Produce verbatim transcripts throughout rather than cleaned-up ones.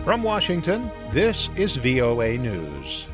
From Washington, this is V O A News.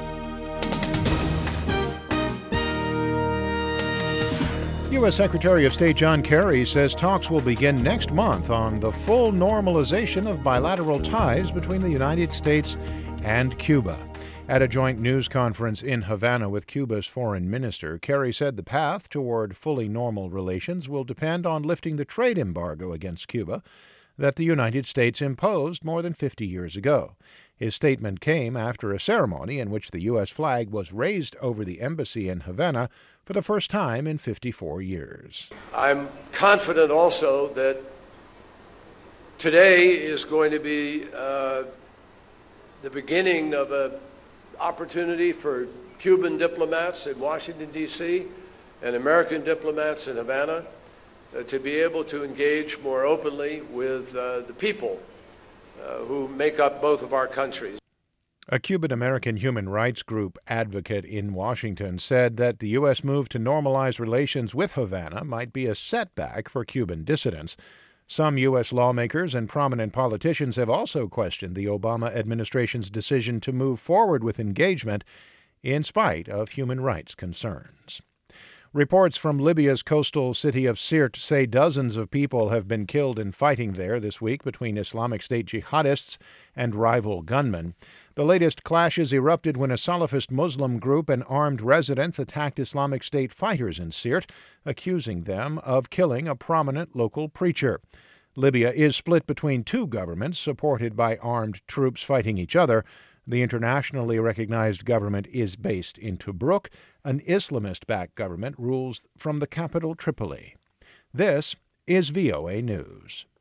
U S. Secretary of State John Kerry says talks will begin next month on the full normalization of bilateral ties between the United States and Cuba. At a joint news conference in Havana with Cuba's foreign minister, Kerry said the path toward fully normal relations will depend on lifting the trade embargo against Cuba that the United States imposed more than fifty years ago. His statement came after a ceremony in which the U S flag was raised over the embassy in Havana for the first time in fifty-four years. I'm confident also that today is going to be uh, the beginning of an opportunity for Cuban diplomats in Washington, D C, and American diplomats in Havana uh, to be able to engage more openly with uh, the people uh, who make up both of our countries. A Cuban-American human rights group advocate in Washington said that the U S move to normalize relations with Havana might be a setback for Cuban dissidents. Some U S lawmakers and prominent politicians have also questioned the Obama administration's decision to move forward with engagement in spite of human rights concerns. Reports from Libya's coastal city of Sirte say dozens of people have been killed in fighting there this week between Islamic State jihadists and rival gunmen. The latest clashes erupted when a Salafist Muslim group and armed residents attacked Islamic State fighters in Sirte, accusing them of killing a prominent local preacher. Libya is split between two governments supported by armed troops fighting each other. The internationally recognized government is based in Tobruk. An Islamist-backed government rules from the capital Tripoli. This is V O A News.